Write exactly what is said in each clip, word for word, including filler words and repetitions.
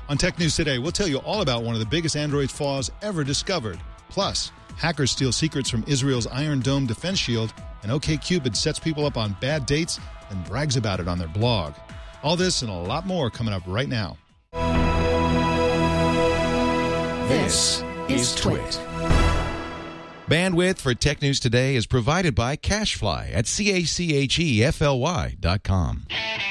On Tech News Today, we'll tell you all about one of the biggest Android flaws ever discovered. Plus, hackers steal secrets from Israel's Iron Dome defense shield, and OkCupid sets people up on bad dates and brags about it on their blog. All this and a lot more coming up right now. This is Twit. Bandwidth for Tech News Today is provided by CacheFly at C A C H E F L Y dot com.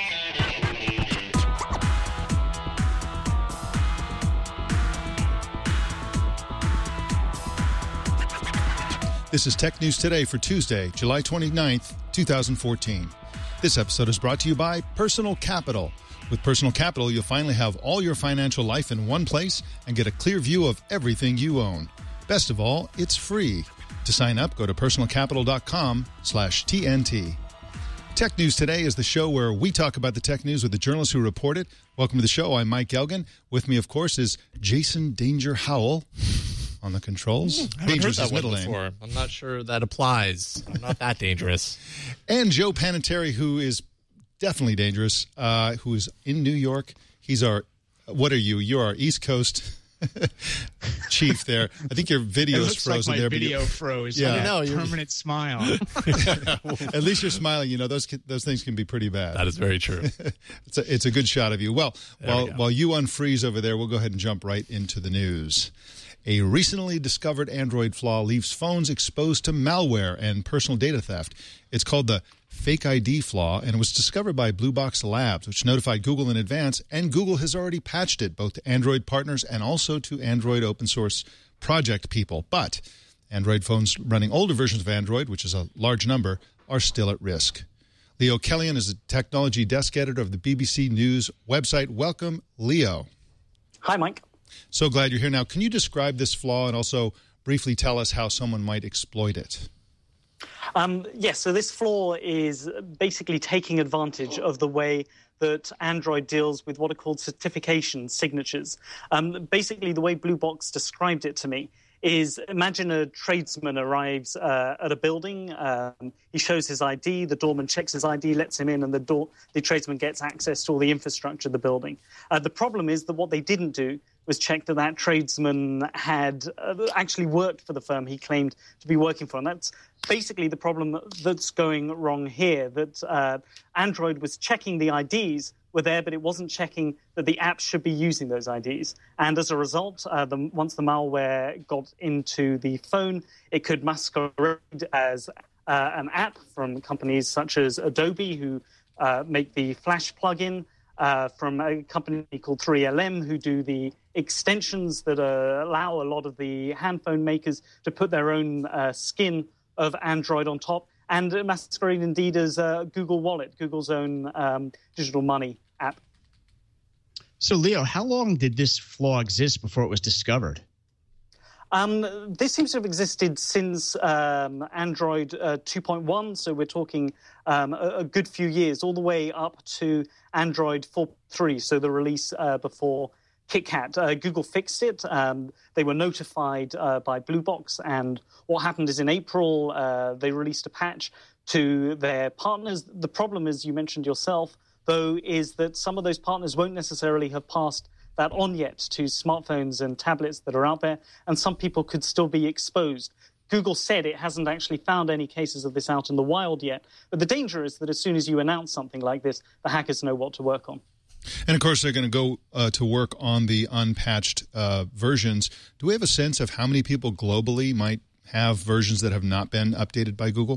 This is Tech News Today for Tuesday, July twenty-ninth, twenty fourteen. This episode is brought to you by Personal Capital. With Personal Capital, you'll finally have all your financial life in one place and get a clear view of everything you own. Best of all, it's free. To sign up, go to personalcapital.com slash TNT. Tech News Today is the show where we talk about the tech news with the journalists who report it. Welcome to the show. I'm Mike Elgin. With me, of course, is Jason Danger Howell on the controls. I haven't Dangerous heard is that middle one name. before. I'm not sure that applies. I'm not that dangerous. And Joe Panettiere, who is definitely dangerous, uh, who is in New York. He's our, what are you? You're our East Coast chief there. I think your video it is looks frozen like my there. video but froze. Yeah. I I know, know, you're- permanent smile. At least you're smiling. You know, those those things can be pretty bad. That is very true. It's a, it's a good shot of you. Well, There while we go. while you unfreeze over there, we'll go ahead and jump right into the news. A recently discovered Android flaw leaves phones exposed to malware and personal data theft. It's called the Fake I D flaw, and it was discovered by Blue Box Labs, which notified Google in advance, and Google has already patched it, both to Android partners and also to Android open source project people. But Android phones running older versions of Android, which is a large number, are still at risk. Leo Kellion is the technology desk editor of the B B C News website. Welcome, Leo. Hi, Mike. So glad you're here. Now, can you describe this flaw and also briefly tell us how someone might exploit it? Um, yes, so this flaw is basically taking advantage of the way that Android deals with what are called certification signatures. Um, basically, the way Blue Box described it to me is imagine a tradesman arrives uh, at a building, um, he shows his I D, the doorman checks his I D, lets him in, and the door, the tradesman gets access to all the infrastructure of the building. Uh, the problem is that what they didn't do was check that that tradesman had uh, actually worked for the firm he claimed to be working for. And that's basically the problem that's going wrong here, that uh, Android was checking the I Ds were there, but it wasn't checking that the apps should be using those I Ds. And as a result, uh, the, once the malware got into the phone, it could masquerade as uh, an app from companies such as Adobe, who uh, make the Flash plugin, uh, from a company called three L M, who do the extensions that uh, allow a lot of the handphone makers to put their own uh, skin of Android on top, and masquerade indeed as uh, Google Wallet, Google's own um, digital money app. So, Leo, how long did this flaw exist before it was discovered? Um, this seems to have existed since um, Android uh, two point one, so we're talking um, a, a good few years, all the way up to Android four point three, so the release uh, before KitKat. Uh, Google fixed it. Um, they were notified uh, by Blue Box, and what happened is in April, uh, they released a patch to their partners. The problem, as you mentioned yourself, though, is that some of those partners won't necessarily have passed that on yet to smartphones and tablets that are out there, and some people could still be exposed. Google said it hasn't actually found any cases of this out in the wild yet, but the danger is that as soon as you announce something like this, the hackers know what to work on. And, of course, they're going to go uh, to work on the unpatched uh, versions. Do we have a sense of how many people globally might have versions that have not been updated by Google?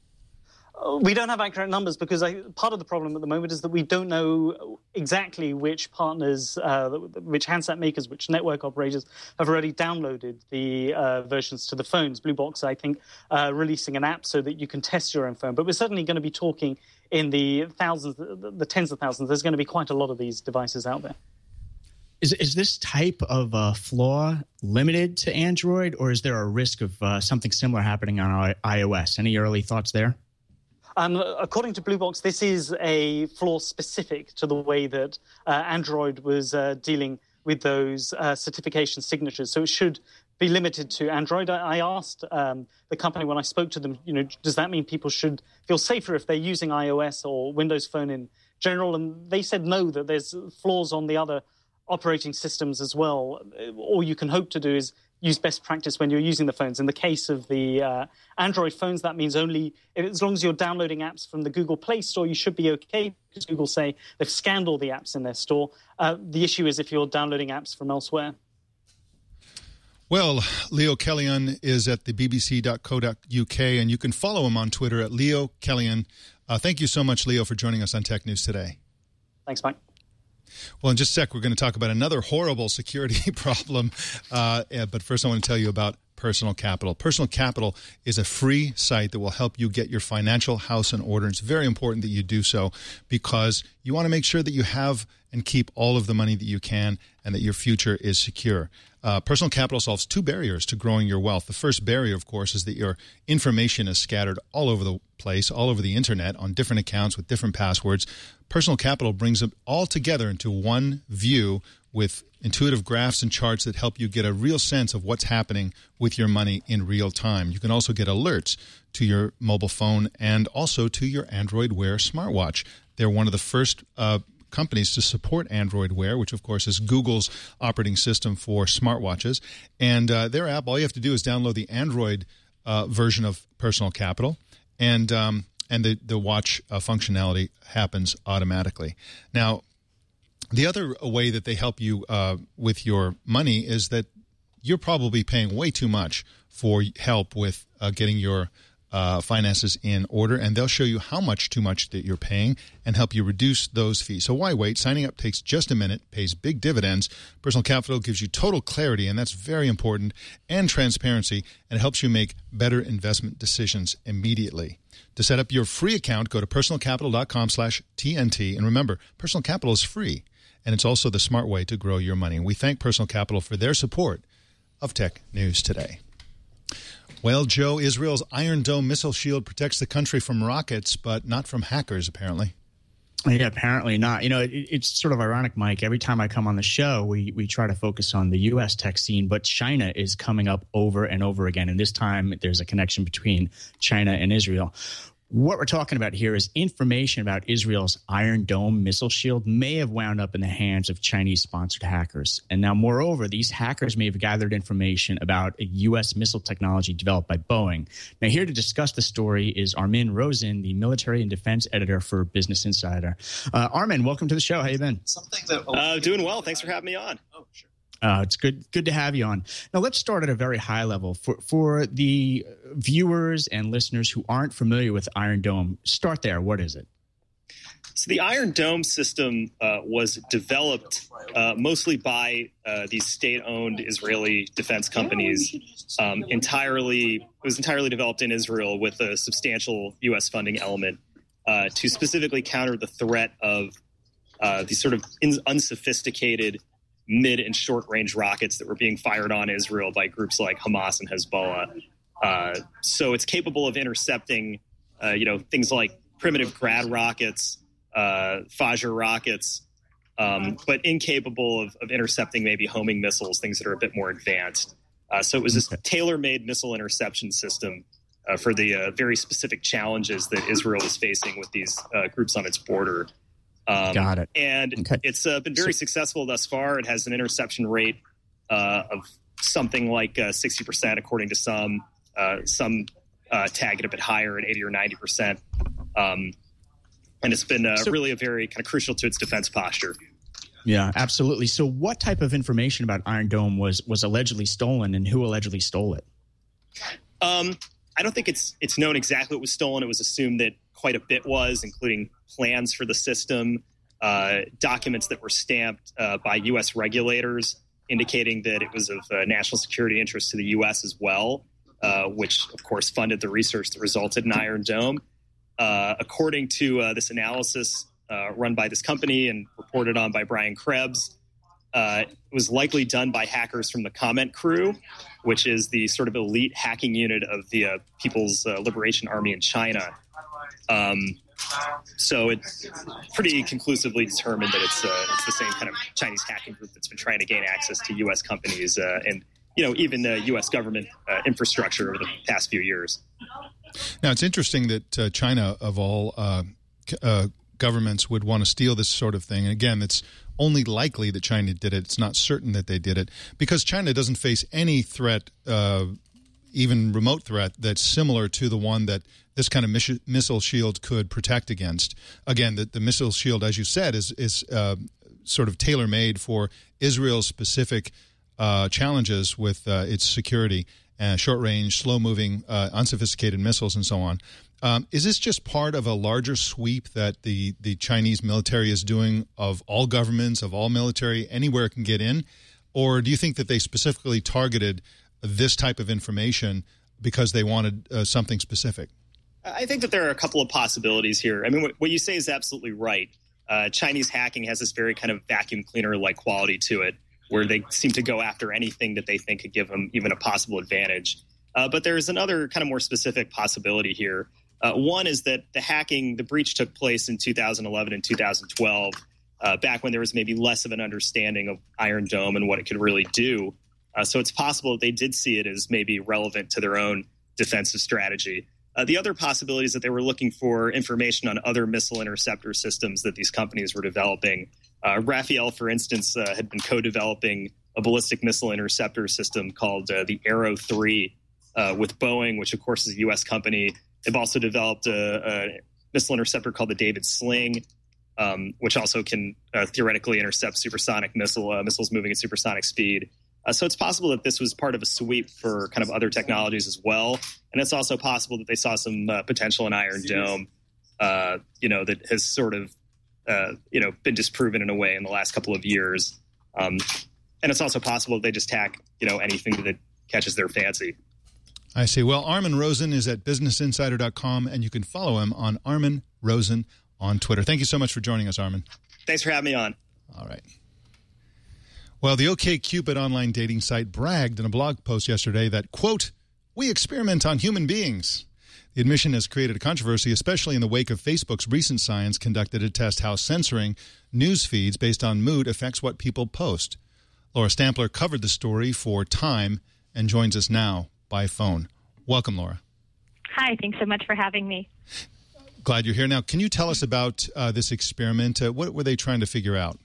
We don't have accurate numbers because I, part of the problem at the moment is that we don't know exactly which partners, uh, which handset makers, which network operators have already downloaded the uh, versions to the phones. Blue Box, I think, uh, releasing an app so that you can test your own phone. But we're certainly going to be talking in the thousands, the tens of thousands. There's going to be quite a lot of these devices out there. Is is this type of uh, flaw limited to Android, or is there a risk of uh, something similar happening on I- iOS? Any early thoughts there? Um, according to Blue Box, this is a flaw specific to the way that uh, Android was uh, dealing with those uh, certification signatures. So it should be limited to Android. I, I asked um, the company when I spoke to them, you know, does that mean people should feel safer if they're using iOS or Windows Phone in general? And they said no, that there's flaws on the other operating systems as well. All you can hope to do is use best practice when you're using the phones. In the case of the uh, Android phones, that means only as long as you're downloading apps from the Google Play Store, you should be okay, because Google say they've scanned all the apps in their store. Uh, the issue is if you're downloading apps from elsewhere. Well, Leo Kellyan is at the b b c dot co dot u k, and you can follow him on Twitter at Leo Kellyan. Uh, thank you so much, Leo, for joining us on Tech News Today. Thanks, Mike. Well, in just a sec, we're going to talk about another horrible security problem. Uh, but first, I want to tell you about Personal Capital. Personal Capital is a free site that will help you get your financial house in order. It's very important that you do so because you want to make sure that you have and keep all of the money that you can and that your future is secure. Uh, Personal Capital solves two barriers to growing your wealth. The first barrier, of course, is that your information is scattered all over the place, all over the internet, on different accounts with different passwords. Personal Capital brings it all together into one view with intuitive graphs and charts that help you get a real sense of what's happening with your money in real time. You can also get alerts to your mobile phone and also to your Android Wear smartwatch. They're one of the first uh, companies to support Android Wear, which of course is Google's operating system for smartwatches. And uh, their app, all you have to do is download the Android uh, version of Personal Capital, and um, and the, the watch uh, functionality happens automatically. Now, the other way that they help you uh, with your money is that you're probably paying way too much for help with uh, getting your uh, finances in order, and they'll show you how much too much that you're paying and help you reduce those fees. So why wait? Signing up takes just a minute, pays big dividends. Personal Capital gives you total clarity, and that's very important, and transparency, and helps you make better investment decisions immediately. To set up your free account, go to personal capital dot com slash T N T, and remember, Personal Capital is free, and it's also the smart way to grow your money. And we thank Personal Capital for their support of Tech News Today. Well, Joe, Israel's Iron Dome missile shield protects the country from rockets, but not from hackers, apparently. Yeah, apparently not. You know, it, it's sort of ironic, Mike. Every time I come on the show, we, we try to focus on the U S tech scene, but China is coming up over and over again. And this time, there's a connection between China and Israel. What we're talking about here is information about Israel's Iron Dome missile shield may have wound up in the hands of Chinese-sponsored hackers. And now, moreover, these hackers may have gathered information about a U S missile technology developed by Boeing. Now, here to discuss the story is Armin Rosen, the military and defense editor for Business Insider. Uh, Armin, welcome to the show. How you been? Something that uh, doing well. Thanks for having me on. Oh, sure. Uh, it's good good to have you on. Now, let's start at a very high level. For for the viewers and listeners who aren't familiar with Iron Dome, start there. What is it? So the Iron Dome system uh, was developed uh, mostly by uh, these state-owned Israeli defense companies. Um, entirely, it was entirely developed in Israel with a substantial U S funding element uh, to specifically counter the threat of uh, these sort of in- unsophisticated mid and short range rockets that were being fired on Israel by groups like Hamas and Hezbollah. Uh, so it's capable of intercepting, uh, you know, things like primitive Grad rockets, uh, Fajr rockets, um, but incapable of, of intercepting maybe homing missiles, things that are a bit more advanced. Uh, so it was this tailor-made missile interception system uh, for the uh, very specific challenges that Israel is facing with these uh, groups on its border. Um, Got it. And okay. it's uh, been very so, successful thus far. It has an interception rate uh, of something like uh, sixty percent, according to some. Uh, some uh, tag it a bit higher at eighty or ninety percent. Um, and it's been uh, so, really a very kind of crucial to its defense posture. Yeah, absolutely. So what type of information about Iron Dome was was allegedly stolen, and who allegedly stole it? Um, I don't think it's it's known exactly what was stolen. It was assumed that quite a bit was, including plans for the system, uh, documents that were stamped uh, by U S regulators indicating that it was of uh, national security interest to the U S as well, uh, which, of course, funded the research that resulted in Iron Dome. Uh, according to uh, this analysis uh, run by this company and reported on by Brian Krebs, uh, it was likely done by hackers from the Comment Crew, which is the sort of elite hacking unit of the uh, People's uh, Liberation Army in China. Um, so it's pretty conclusively determined that it's uh, it's the same kind of Chinese hacking group that's been trying to gain access to U S companies uh, and, you know, even uh, U S government uh, infrastructure over the past few years. Now, it's interesting that uh, China, of all uh, uh, governments would want to steal this sort of thing. And again, it's only likely that China did it. It's not certain that they did it because China doesn't face any threat, uh, even remote threat, that's similar to the one that this kind of miss- missile shield could protect against. Again, the, the missile shield, as you said, is, is uh, sort of tailor-made for Israel's specific uh, challenges with uh, its security, uh, short-range, slow-moving, uh, unsophisticated missiles and so on. Um, is this just part of a larger sweep that the, the Chinese military is doing of all governments, of all military, anywhere it can get in? Or do you think that they specifically targeted this type of information because they wanted uh, something specific? I think that there are a couple of possibilities here. I mean, what, what you say is absolutely right. Uh, Chinese hacking has this very kind of vacuum cleaner-like quality to it, where they seem to go after anything that they think could give them even a possible advantage. Uh, but there's another kind of more specific possibility here. Uh, one is that the hacking, the breach took place in two thousand eleven and two thousand twelve, uh, back when there was maybe less of an understanding of Iron Dome and what it could really do. Uh, so it's possible that they did see it as maybe relevant to their own defensive strategy. Uh, the other possibility is that they were looking for information on other missile interceptor systems that these companies were developing. Uh, Rafael, for instance, uh, had been co-developing a ballistic missile interceptor system called uh, the Arrow three uh, with Boeing, which, of course, is a U S company. They've also developed a, a missile interceptor called the David Sling, um, which also can uh, theoretically intercept supersonic missile uh, missiles moving at supersonic speed. Uh, so it's possible that this was part of a sweep for kind of other technologies as well. And it's also possible that they saw some uh, potential in Iron Dome, uh, you know, that has sort of, uh, you know, been disproven in a way in the last couple of years. Um, and it's also possible that they just hack, you know, anything that catches their fancy. I see. Well, Armin Rosen is at business insider dot com, and you can follow him on Armin Rosen on Twitter. Thank you so much for joining us, Armin. Thanks for having me on. All right. Well, the OkCupid online dating site bragged in a blog post yesterday that, quote, "We experiment on human beings." The admission has created a controversy, especially in the wake of Facebook's recent science conducted to test how censoring news feeds based on mood affects what people post. Laura Stampler covered the story for Time and joins us now by phone. Welcome, Laura. Hi, thanks so much for having me. Glad you're here. Now, can you tell us about uh, this experiment? Uh, what were they trying to figure out?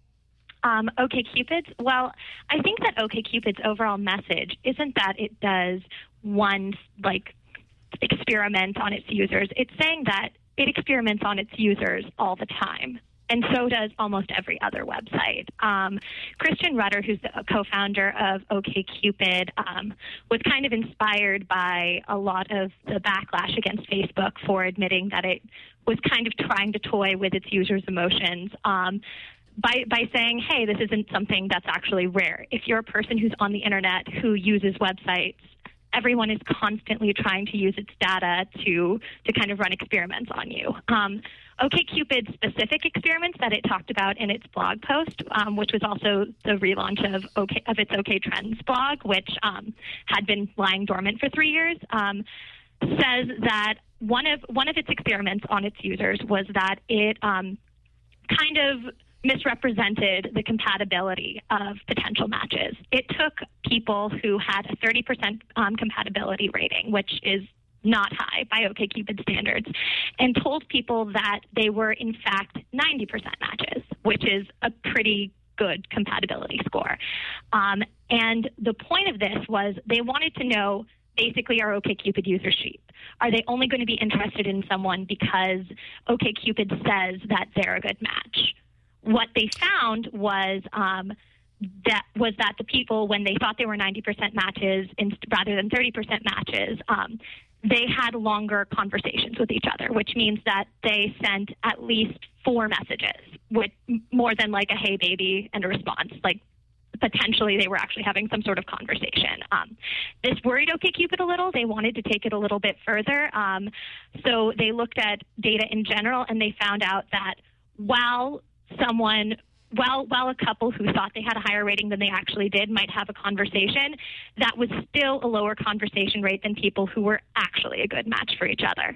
Um, OkCupid? Well, I think that OkCupid's overall message isn't that it does one, like, experiment on its users. It's saying that it experiments on its users all the time. And so does almost every other website. Um, Christian Rudder, who's the co-founder of OkCupid, um, was kind of inspired by a lot of the backlash against Facebook for admitting that it was kind of trying to toy with its users' emotions. Um, By, by saying, hey, this isn't something that's actually rare. If you're a person who's on the internet who uses websites, everyone is constantly trying to use its data to to kind of run experiments on you. Um, OkCupid's specific experiments that it talked about in its blog post, um, which was also the relaunch of OK, of its OK Trends blog, which um, had been lying dormant for three years, um, says that one of one of its experiments on its users was that it um, kind of misrepresented the compatibility of potential matches. It took people who had a thirty percent um, compatibility rating, which is not high by OkCupid standards, and told people that they were in fact ninety percent matches, which is a pretty good compatibility score. Um, and the point of this was they wanted to know, basically, our OkCupid user sheep. Are they only going to be interested in someone because OkCupid says that they're a good match? What they found was um, that was that the people, when they thought they were ninety percent matches in, rather than thirty percent matches, um, they had longer conversations with each other, which means that they sent at least four messages, with more than like a "hey baby" and a response. Like, potentially they were actually having some sort of conversation. Um, this worried OkCupid a little. They wanted to take it a little bit further. Um, so they looked at data in general, and they found out that while someone, while, while a couple who thought they had a higher rating than they actually did might have a conversation, that was still a lower conversation rate than people who were actually a good match for each other.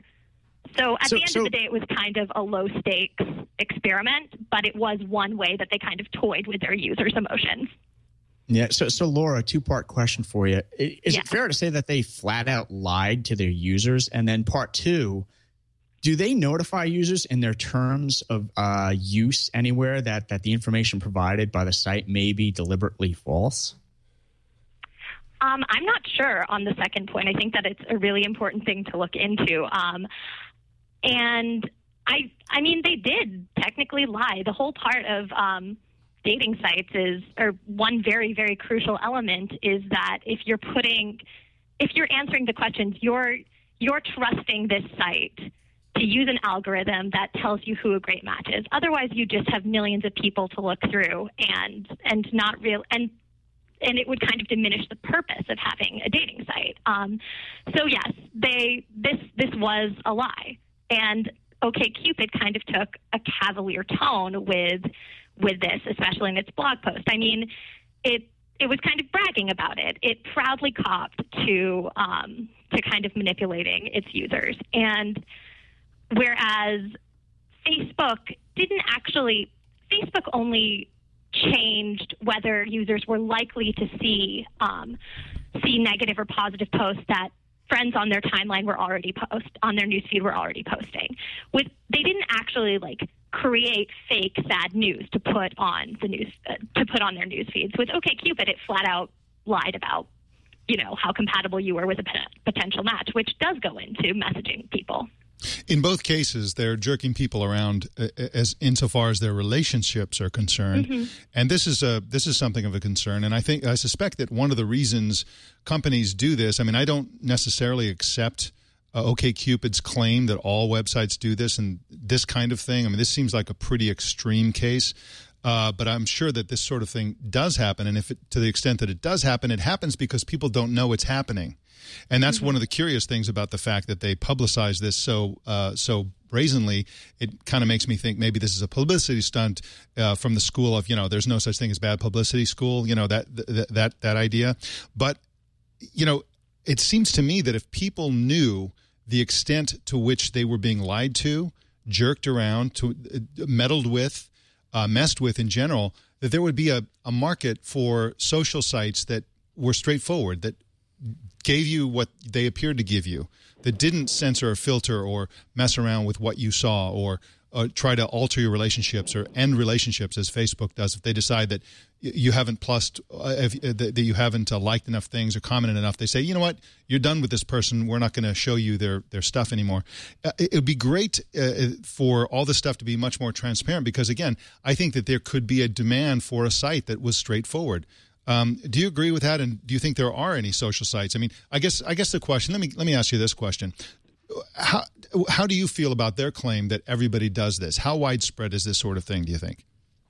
So at so, the end so, of the day, it was kind of a low-stakes experiment, but it was one way that they kind of toyed with their users' emotions. Yeah. So, so Laura, two-part question for you. Is yeah. it fair to say that they flat out lied to their users? And then part two, do they notify users in their terms of uh, use anywhere that, that the information provided by the site may be deliberately false? Um, I'm not sure on the second point. I think that it's a really important thing to look into. Um, and I, I mean, they did technically lie. The whole part of um, dating sites is, or one very, very crucial element is that if you're putting, if you're answering the questions, you're you're trusting this site to use an algorithm that tells you who a great match is. Otherwise, you just have millions of people to look through, and and not real and. And it would kind of diminish the purpose of having a dating site. Um, so yes, they this this was a lie, and OkCupid kind of took a cavalier tone with with this, especially in its blog post. I mean, it it was kind of bragging about it. It proudly copped to um, to kind of manipulating its users, and whereas Facebook didn't actually, Facebook only changed whether users were likely to see um, see negative or positive posts that friends on their timeline were already post on their newsfeed were already posting. With they didn't actually like create fake sad news to put on the news uh, to put on their news feeds. With OkCupid, it flat out lied about you know how compatible you were with a potential match, which does go into messaging people. In both cases, they're jerking people around uh, as insofar as their relationships are concerned, mm-hmm. and this is a this is something of a concern. And I think I suspect that one of the reasons companies do this. I mean, I don't necessarily accept uh, OkCupid's claim that all websites do this and this kind of thing. I mean, this seems like a pretty extreme case. Uh, but I'm sure that this sort of thing does happen, and if it, to the extent that it does happen, it happens because people don't know it's happening. And that's mm-hmm. one of the curious things about the fact that they publicize this so uh, so brazenly. It kind of makes me think maybe this is a publicity stunt uh, from the school of, you know, there's no such thing as bad publicity school, you know, that that that, that idea. But, you know, it seems to me that if people knew the extent to which they were being lied to, jerked around, to uh, meddled with, uh, messed with in general, that there would be a, a market for social sites that were straightforward, that gave you what they appeared to give you, that didn't censor or filter or mess around with what you saw or uh, try to alter your relationships or end relationships as Facebook does. If they decide that you haven't plussed, uh, if, uh, that you haven't uh, liked enough things or commented enough, they say, you know what, you're done with this person. We're not going to show you their, their stuff anymore. Uh, it would be great uh, for all this stuff to be much more transparent because, again, I think that there could be a demand for a site that was straightforward. Um, do you agree with that? And do you think there are any social sites? I mean, I guess I guess the question. Let me let me ask you this question: How how do you feel about their claim that everybody does this? How widespread is this sort of thing? Do you think?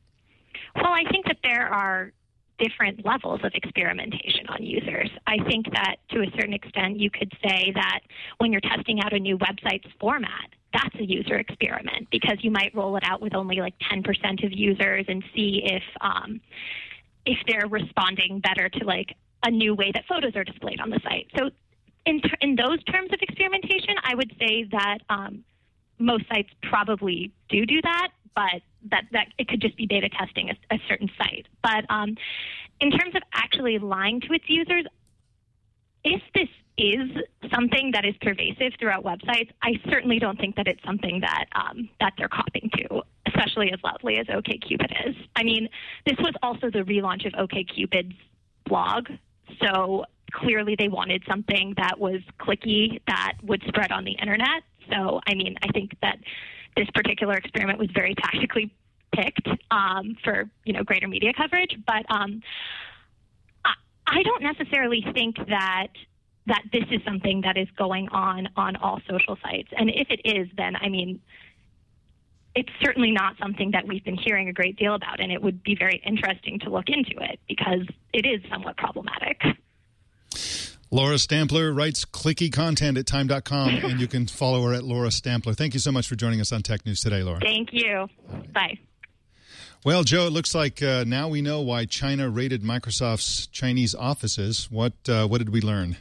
Well, I think that there are different levels of experimentation on users. I think that to a certain extent, you could say that when you're testing out a new website's format, that's a user experiment because you might roll it out with only like ten percent of users and see if um, if they're responding better to like a new way that photos are displayed on the site. So in, ter- in those terms of experimentation, I would say that um, most sites probably do do that, but that, that it could just be beta testing a, a certain site. But um, in terms of actually lying to its users, if this is something that is pervasive throughout websites, I certainly don't think that it's something that um, that they're copying to, especially as loudly as OkCupid is. I mean, this was also the relaunch of OkCupid's blog, so clearly they wanted something that was clicky, that would spread on the internet. So, I mean, I think that this particular experiment was very tactically picked um, for, you know, greater media coverage. But um, I, I don't necessarily think that that this is something that is going on on all social sites. And if it is, then, I mean, it's certainly not something that we've been hearing a great deal about, and it would be very interesting to look into it because it is somewhat problematic. Laura Stampler writes clicky content at time dot com, and you can follow her at Laura Stampler. Thank you so much for joining us on Tech News Today, Laura. Thank you. Bye. Well, Joe, it looks like uh, now we know why China raided Microsoft's Chinese offices. What uh, what did we learn?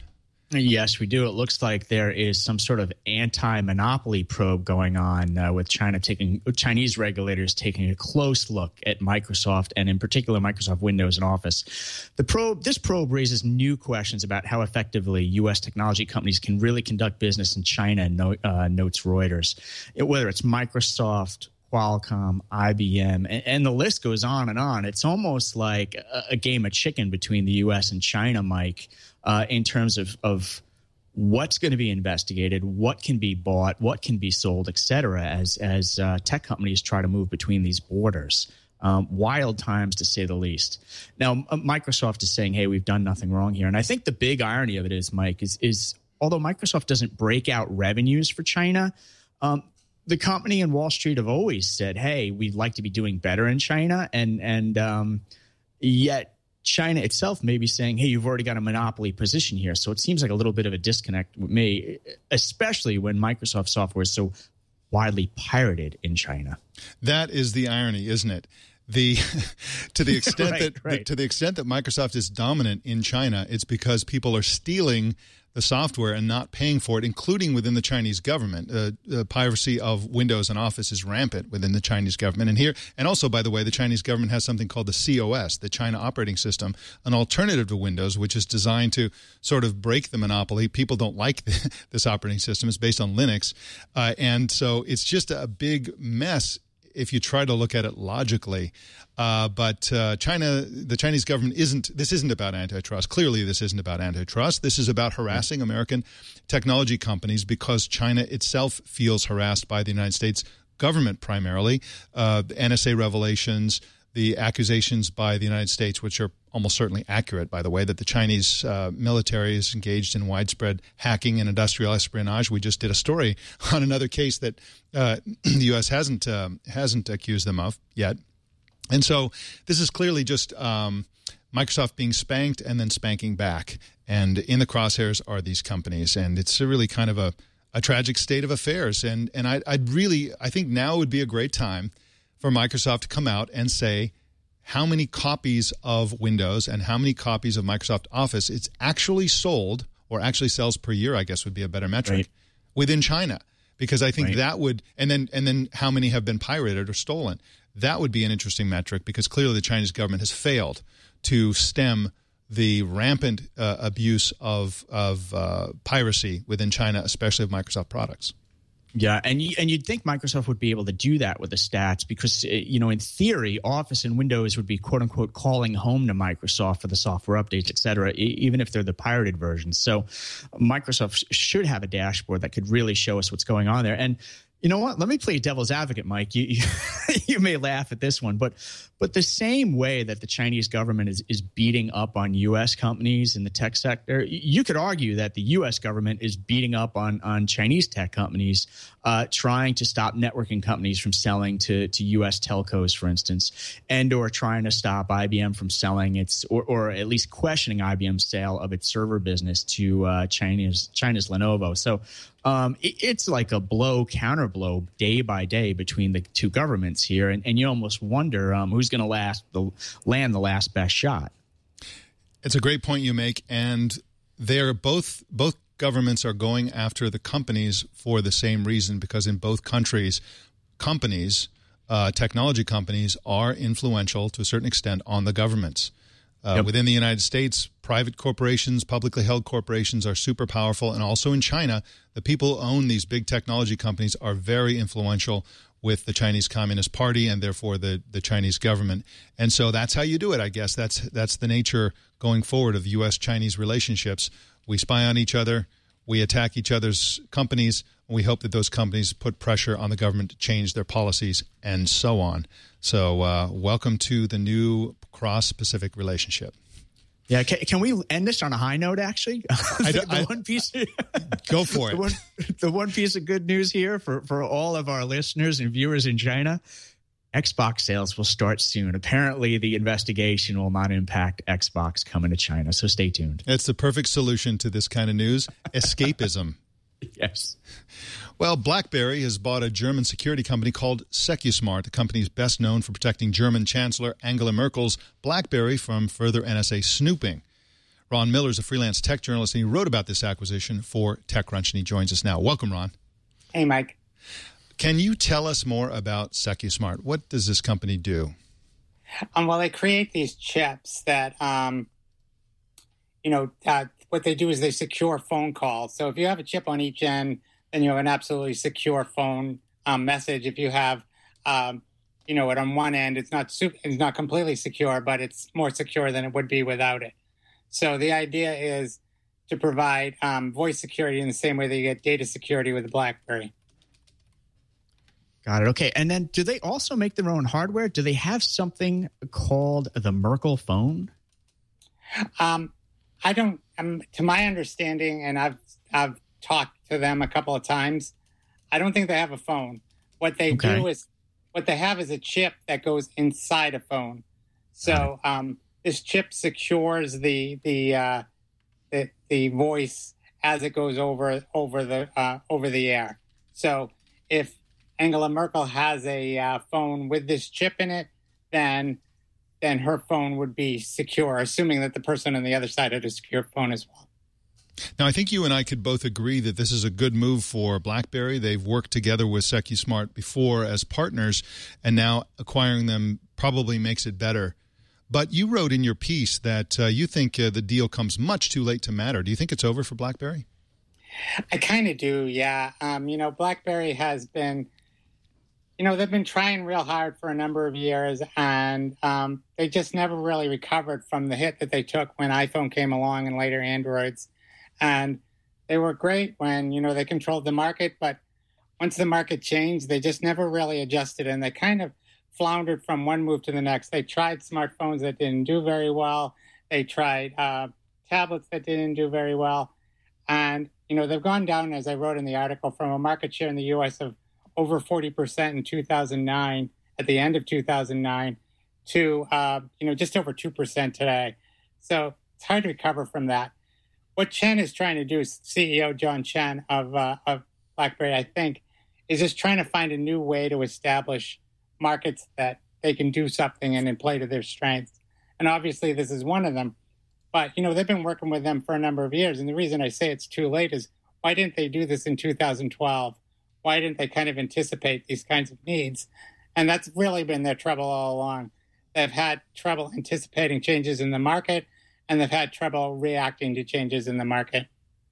Yes, we do. It looks like there is some sort of anti-monopoly probe going on uh, with China taking Chinese regulators taking a close look at Microsoft and, in particular, Microsoft Windows and Office. The probe, this probe raises new questions about how effectively U S technology companies can really conduct business in China, no, uh, notes Reuters. It, whether it's Microsoft, Qualcomm, I B M, and, and the list goes on and on. It's almost like a, a game of chicken between the U S and China, Mike. Uh, in terms of, of what's going to be investigated, what can be bought, what can be sold, et cetera, as, as uh, tech companies try to move between these borders. Um, wild times, to say the least. Now, Microsoft is saying, hey, we've done nothing wrong here. And I think the big irony of it is, Mike, is, is although Microsoft doesn't break out revenues for China, um, the company and Wall Street have always said, hey, we'd like to be doing better in China. And, and um, yet, China itself may be saying, hey, you've already got a monopoly position here. So it seems like a little bit of a disconnect with me, especially when Microsoft software is so widely pirated in China. That is the irony, isn't it? The to the extent right, that right. The, to the extent that Microsoft is dominant in China, it's because people are stealing the software and not paying for it, including within the Chinese government. Uh, the piracy of Windows and Office is rampant within the Chinese government. And here, and also, by the way, the Chinese government has something called the C O S, the China Operating System, an alternative to Windows, which is designed to sort of break the monopoly. People don't like the, this operating system. It's based on Linux. Uh, and so it's just a big mess if you try to look at it logically. Uh, but uh, China, the Chinese government isn't, this isn't about antitrust. Clearly, this isn't about antitrust. This is about harassing American technology companies because China itself feels harassed by the United States government primarily. Uh, N S A revelations, the accusations by the United States, which are almost certainly accurate, by the way, that the Chinese uh, military is engaged in widespread hacking and industrial espionage. We just did a story on another case that uh, the U S hasn't um, hasn't accused them of yet. And so this is clearly just um, Microsoft being spanked and then spanking back. And in the crosshairs are these companies. And it's a really kind of a, a tragic state of affairs. And and I, I'd really, I think now would be a great time for Microsoft to come out and say how many copies of Windows and how many copies of Microsoft Office it's actually sold or actually sells per year, I guess would be a better metric, right. within China. Because I think right. that would, and then and then how many have been pirated or stolen. That would be an interesting metric because clearly the Chinese government has failed to stem the rampant uh, abuse of of uh, piracy within China, especially of Microsoft products. Yeah, and you, and you'd think Microsoft would be able to do that with the stats because, you know, in theory, Office and Windows would be, quote unquote, calling home to Microsoft for the software updates, et cetera, even if they're the pirated versions. So Microsoft should have a dashboard that could really show us what's going on there. And you know what? Let me play devil's advocate, Mike. You, you, you may laugh at this one, but but the same way that the Chinese government is, is beating up on U S companies in the tech sector, you could argue that the U S government is beating up on, on Chinese tech companies, uh, trying to stop networking companies from selling to, to U S telcos, for instance, and or trying to stop I B M from selling its, or, or at least questioning I B M's sale of its server business to uh, China's China's Lenovo. So Um, it, it's like a blow, counter blow, day by day between the two governments here, and, and you almost wonder um, who's going to last the land the last best shot. It's a great point you make, and they're both both governments are going after the companies for the same reason, because in both countries, companies, uh, technology companies, are influential to a certain extent on the governments. Uh, yep. Within the United States, private corporations, publicly held corporations are super powerful. And also in China, the people who own these big technology companies are very influential with the Chinese Communist Party and therefore the, the Chinese government. And so that's how you do it, I guess. That's, that's the nature going forward of U S Chinese relationships. We spy on each other. We attack each other's companies. And we hope that those companies put pressure on the government to change their policies and so on. So uh, welcome to the new cross-Pacific relationship. Yeah, can, can we end this on a high note, actually? I, the, the I, one piece, go for it. The one, the one piece of good news here for, for all of our listeners and viewers in China, Xbox sales will start soon. Apparently, the investigation will not impact Xbox coming to China, so stay tuned. It's the perfect solution to this kind of news, escapism. Yes. Well, BlackBerry has bought a German security company called Secusmart. The company is best known for protecting German Chancellor Angela Merkel's BlackBerry from further N S A snooping. Ron Miller is a freelance tech journalist, and he wrote about this acquisition for TechCrunch, and he joins us now. Welcome, Ron. Hey, Mike. Can you tell us more about Secusmart? What does this company do? Um, well, they create these chips that, um, you know, uh, what they do is they secure phone calls. So if you have a chip on each end, then you have an absolutely secure phone um, message. If you have, um, you know, it on one end, it's not super, it's not completely secure, but it's more secure than it would be without it. So the idea is to provide um, voice security in the same way that you get data security with the BlackBerry. Got it. Okay. And then do they also make their own hardware? Do they have something called the Merkle phone? Um, I don't, um, to my understanding, and I've I've talked to them a couple of times, I don't think they have a phone. What they Okay. do is, what they have is a chip that goes inside a phone. So um, this chip secures the the, uh, the the voice as it goes over over the uh, over the air. So if Angela Merkel has a uh, phone with this chip in it, then then her phone would be secure, assuming that the person on the other side had a secure phone as well. Now, I think you and I could both agree that this is a good move for BlackBerry. They've worked together with Secusmart before as partners, and now acquiring them probably makes it better. But you wrote in your piece that uh, you think uh, the deal comes much too late to matter. Do you think it's over for BlackBerry? I kind of do, yeah. Um, you know, BlackBerry has been, you know, they've been trying real hard for a number of years, and um, they just never really recovered from the hit that they took when iPhone came along and later Androids. And they were great when, you know, they controlled the market, but once the market changed, they just never really adjusted, and they kind of floundered from one move to the next. They tried smartphones that didn't do very well. They tried uh, tablets that didn't do very well. And, you know, they've gone down, as I wrote in the article, from a market share in the U S of over forty percent in two thousand nine, at the end of two thousand nine, to, uh, you know, just over two percent today. So it's hard to recover from that. What Chen is trying to do, C E O John Chen of uh, of BlackBerry, I think, is just trying to find a new way to establish markets that they can do something and then play to their strengths. And obviously, this is one of them. But, you know, they've been working with them for a number of years. And the reason I say it's too late is, why didn't they do this in two thousand twelve? Why didn't they kind of anticipate these kinds of needs? And that's really been their trouble all along. They've had trouble anticipating changes in the market, and they've had trouble reacting to changes in the market.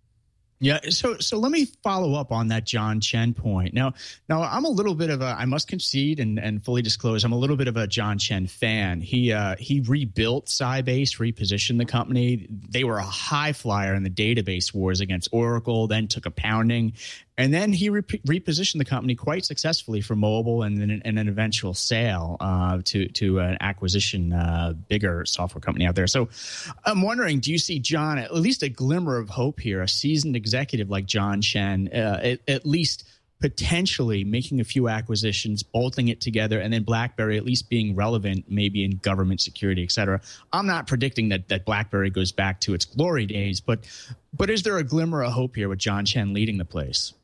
Yeah, so so let me follow up on that John Chen point. Now, now I'm a little bit of a, I must concede and, and fully disclose, I'm a little bit of a John Chen fan. He uh, he rebuilt Sybase, repositioned the company. They were a high flyer in the database wars against Oracle, then took a pounding. And then he re- repositioned the company quite successfully for mobile, and then and an eventual sale uh, to to an acquisition, uh, bigger software company out there. So I'm wondering, do you see John, at least a glimmer of hope here, a seasoned executive like John Chen, uh, at, at least potentially making a few acquisitions, bolting it together, and then BlackBerry at least being relevant maybe in government security, et cetera? I'm not predicting that, that BlackBerry goes back to its glory days, but but is there a glimmer of hope here with John Chen leading the place?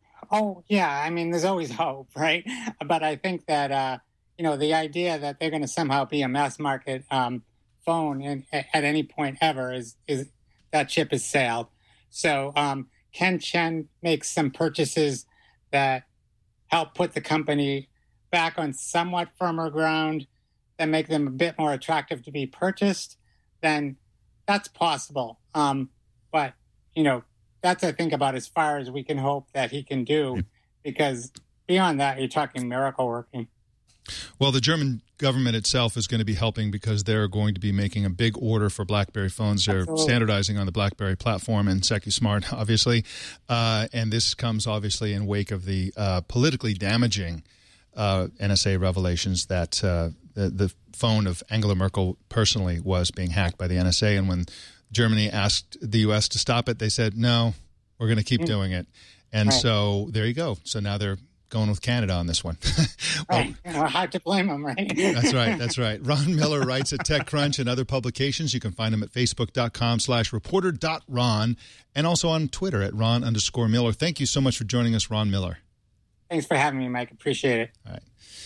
Oh, yeah. I mean, there's always hope, right? But I think that, uh, you know, the idea that they're going to somehow be a mass market um, phone in, at any point ever is, is that ship is sailed. So um, can Chen make some purchases that help put the company back on somewhat firmer ground, that make them a bit more attractive to be purchased? Then that's possible. Um, but, you know, that's, I think, about as far as we can hope that he can do, because beyond that, you're talking miracle working. Well, the German government itself is going to be helping, because they're going to be making a big order for BlackBerry phones. They're Absolutely. standardizing on the BlackBerry platform and Secusmart, obviously. Uh, and this comes, obviously, in wake of the uh, politically damaging uh, N S A revelations that uh, the, the phone of Angela Merkel personally was being hacked by the N S A. And when Germany asked the U S to stop it, they said, no, we're going to keep mm. doing it. And right. so there you go. So now they're going with Canada on this one. well, right. You know, hard to blame them, right? That's right. That's right. Ron Miller writes at TechCrunch and other publications. You can find him at facebook.com slash reporter.ron and also on Twitter at Ron underscore Miller. Thank you so much for joining us, Ron Miller. Thanks for having me, Mike. Appreciate it. All right.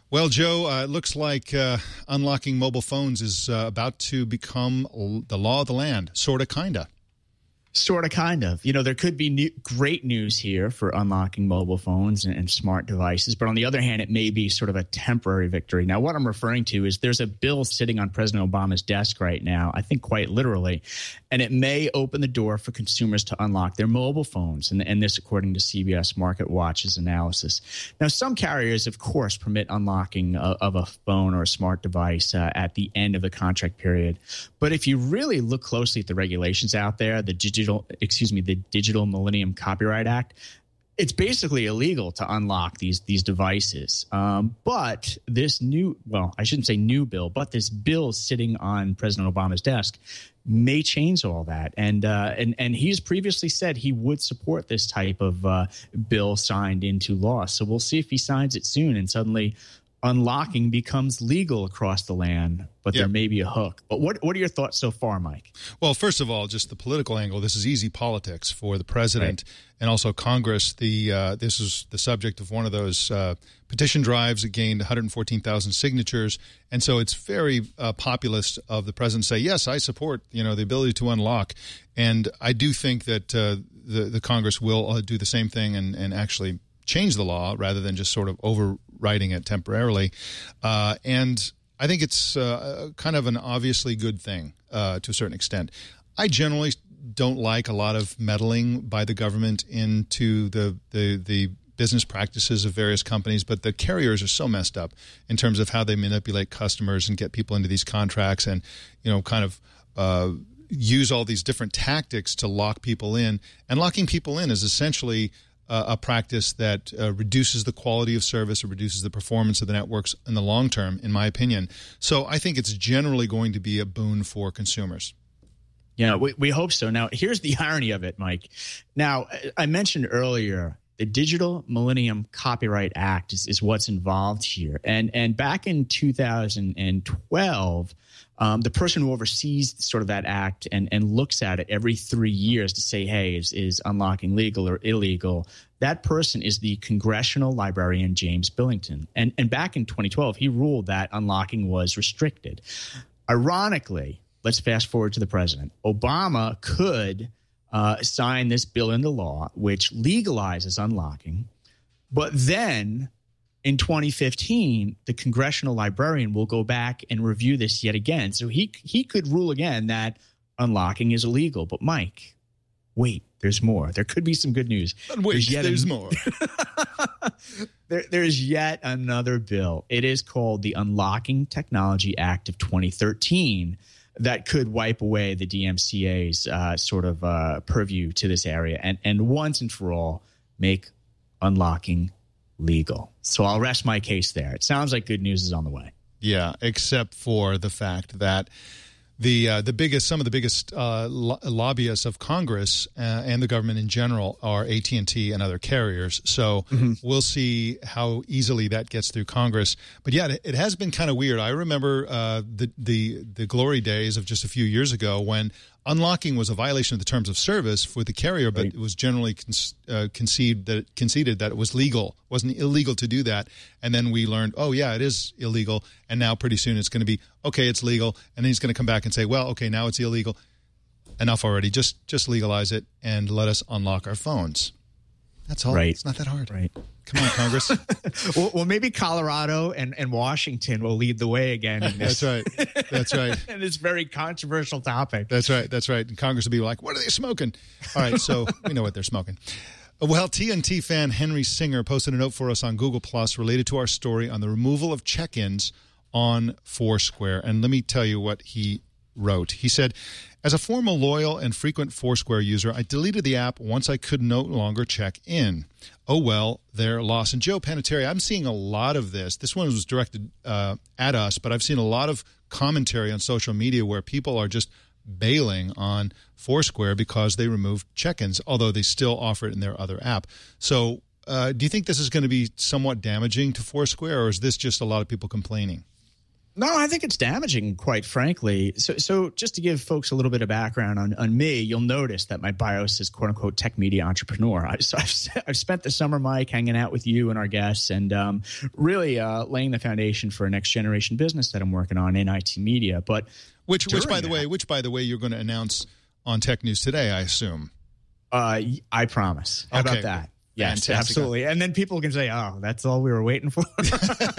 Well, Joe, uh, it looks like uh, unlocking mobile phones is uh, about to become l- the law of the land, sort of, kind of. Sort of, kind of. You know, there could be new, great news here for unlocking mobile phones and, and smart devices. But on the other hand, it may be sort of a temporary victory. Now, what I'm referring to is there's a bill sitting on President Obama's desk right now, I think quite literally, and it may open the door for consumers to unlock their mobile phones. And, and this, according to C B S Market Watch's analysis. Now, some carriers, of course, permit unlocking of, of a phone or a smart device uh, at the end of the contract period. But if you really look closely at the regulations out there, the digital Digital, excuse me, the Digital Millennium Copyright Act, it's basically illegal to unlock these these devices. Um, but this new, well, I shouldn't say new bill, but this bill sitting on President Obama's desk may change all that. And uh, and and he's previously said he would support this type of uh, bill signed into law. So we'll see if he signs it soon, and suddenly unlocking becomes legal across the land, but yep. there may be a hook. But what what are your thoughts so far, Mike? Well, first of all, just the political angle. This is easy politics for the president right. and also Congress. The uh, this is the subject of one of those uh, petition drives that gained one hundred fourteen thousand signatures, and so it's very uh, populist of the president to say, yes, I support you know the ability to unlock, and I do think that uh, the the Congress will uh, do the same thing and and actually change the law rather than just sort of overriding it temporarily. Uh, and I think it's uh, kind of an obviously good thing uh, to a certain extent. I generally don't like a lot of meddling by the government into the, the, the business practices of various companies, but the carriers are so messed up in terms of how they manipulate customers and get people into these contracts and, you know, kind of uh, use all these different tactics to lock people in. And locking people in is essentially Uh, a practice that uh, reduces the quality of service or reduces the performance of the networks in the long term, in my opinion. So I think it's generally going to be a boon for consumers. Yeah, we, we hope so. Now, here's the irony of it, Mike. Now, I mentioned earlier the Digital Millennium Copyright Act is, is what's involved here. And, and back in two thousand twelve, Um, the person who oversees sort of that act and, and looks at it every three years to say, hey, is, is unlocking legal or illegal, that person is the congressional librarian James Billington. And, and back in twenty twelve, he ruled that unlocking was restricted. Ironically, let's fast forward to the president. Obama could uh, sign this bill into law, which legalizes unlocking, but then in twenty fifteen, the congressional librarian will go back and review this yet again. So he he could rule again that unlocking is illegal. But Mike, wait, there's more. There could be some good news. But wait, there's, yet there's an- more. there, there's yet another bill. It is called the Unlocking Technology Act of twenty thirteen that could wipe away the D M C A's uh, sort of uh, purview to this area and, and once and for all make unlocking legal. So I'll rest my case there. It sounds like good news is on the way. Yeah, except for the fact that the uh, the biggest, some of the biggest uh, lo- lobbyists of Congress uh, and the government in general are A T and T and other carriers. So mm-hmm. we'll see how easily that gets through Congress. But yeah, it, it has been kind of weird. I remember uh, the the the glory days of just a few years ago when unlocking was a violation of the terms of service for the carrier, but right. it was generally con- uh, conceded that conceded that it was legal, it wasn't illegal to do that. And then we learned, oh yeah, it is illegal. And now pretty soon it's going to be okay, it's legal. And then he's going to come back and say, well, okay, now it's illegal. Enough already. Just just legalize it and let us unlock our phones. That's all. Right. It's not that hard. Right. Come on, Congress. well, well, maybe Colorado and, and Washington will lead the way again. In this. That's right. That's right. And it's a very controversial topic. That's right. That's right. And Congress will be like, what are they smoking? All right, so we know what they're smoking. Well, T N T fan Henry Singer posted a note for us on Google Plus related to our story on the removal of check-ins on Foursquare. And let me tell you what he wrote. He said, as a former loyal and frequent Foursquare user, I deleted the app once I could no longer check in. Oh, well, their loss. And Joe Panettiere, I'm seeing a lot of this. This one was directed uh, at us, but I've seen a lot of commentary on social media where people are just bailing on Foursquare because they removed check-ins, although they still offer it in their other app. So uh, do you think this is going to be somewhat damaging to Foursquare, or is this just a lot of people complaining? No, I think it's damaging, quite frankly. So, so just to give folks a little bit of background on, on me, you'll notice that my bio says "quote unquote" tech media entrepreneur. I, so I've, I've spent the summer, Mike, hanging out with you and our guests, and um, really uh, laying the foundation for a next generation business that I'm working on in I T media. But which, which by the that, way, which by the way, you're going to announce on Tech News Today, I assume. Uh, I promise. How okay. about that? Yes, Fantastic. absolutely. And then people can say, oh, that's all we were waiting for. so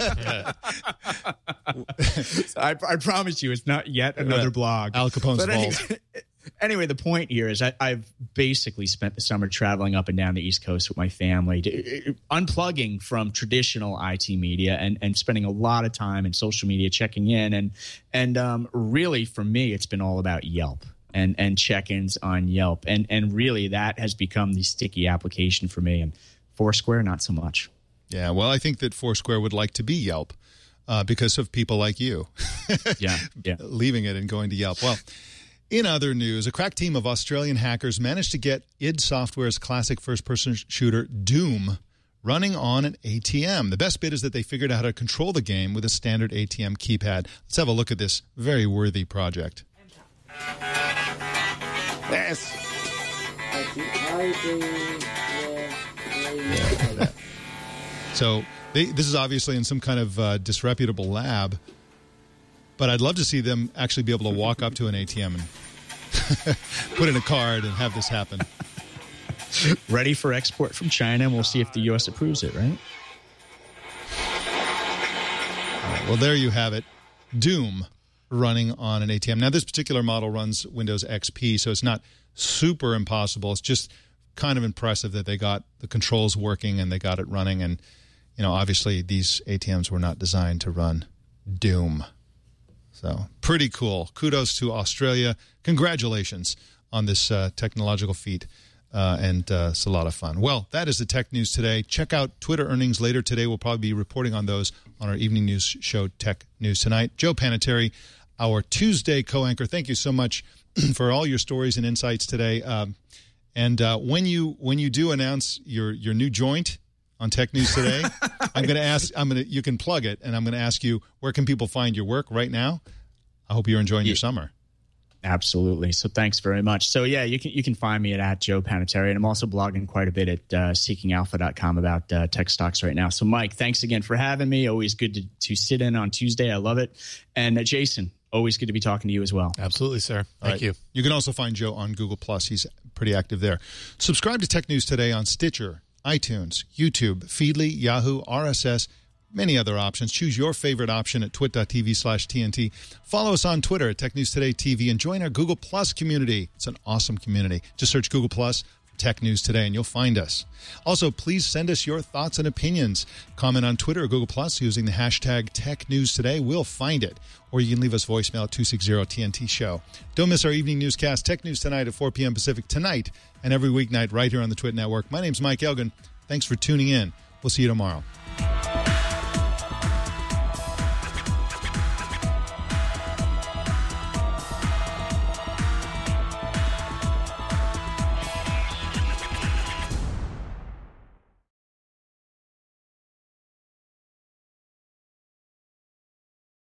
I, I promise you, it's not yet another blog. Al Capone's but anyway, vault. Anyway, the point here is I, I've basically spent the summer traveling up and down the East Coast with my family, to, unplugging from traditional I T media and, and spending a lot of time in social media, checking in. And, and um, really, for me, it's been all about Yelp. And, and check-ins on Yelp. And and really, that has become the sticky application for me. And Foursquare, not so much. Yeah, well, I think that Foursquare would like to be Yelp uh, because of people like you. yeah, yeah. Leaving it and going to Yelp. Well, in other news, a crack team of Australian hackers managed to get id Software's classic first-person shooter, Doom, running on an A T M. The best bit is that they figured out how to control the game with a standard A T M keypad. Let's have a look at this very worthy project. Yes. So they, this is obviously in some kind of uh, disreputable lab, but I'd love to see them actually be able to walk up to an A T M and put in a card and have this happen. Ready for export from China, and we'll see if the U S approves it, right? All right, well, there you have it. Doom running on an A T M. Now, this particular model runs Windows X P, so it's not super impossible. It's just kind of impressive that they got the controls working and they got it running. And, you know, obviously these A T Ms were not designed to run Doom. So pretty cool. Kudos to Australia. Congratulations on this uh, technological feat. Uh, and uh, it's a lot of fun. Well, that is the Tech News Today. Check out Twitter earnings later today. We'll probably be reporting on those on our evening news show, Tech News Tonight. Joe Panettiere, our Tuesday co-anchor, thank you so much for all your stories and insights today. Um, and uh, when you when you do announce your your new joint on Tech News Today, I'm going to ask. I'm going to you can plug it, and I'm going to ask you, where can people find your work right now? I hope you're enjoying yeah. your summer. Absolutely. So thanks very much. So yeah, you can you can find me at, at Joe Panettiere, and I'm also blogging quite a bit at uh, seeking alpha dot com about uh, tech stocks right now. So Mike, thanks again for having me. Always good to, to sit in on Tuesday. I love it. And uh, Jason, always good to be talking to you as well. Absolutely, sir. Thank right. you. You can also find Joe on Google Plus. He's pretty active there. Subscribe to Tech News Today on Stitcher, iTunes, YouTube, Feedly, Yahoo, R S S, many other options. Choose your favorite option at twit.tv slash TNT. Follow us on Twitter at Tech News Today T V and join our Google Plus community. It's an awesome community. Just search Google Plus for Tech News Today and you'll find us. Also, please send us your thoughts and opinions. Comment on Twitter or Google Plus using the hashtag Tech News Today. We'll find it. Or you can leave us voicemail at two six zero T N T show. Don't miss our evening newscast, Tech News Tonight at four p.m. Pacific tonight and every weeknight right here on the Twit Network. My name's Mike Elgin. Thanks for tuning in. We'll see you tomorrow.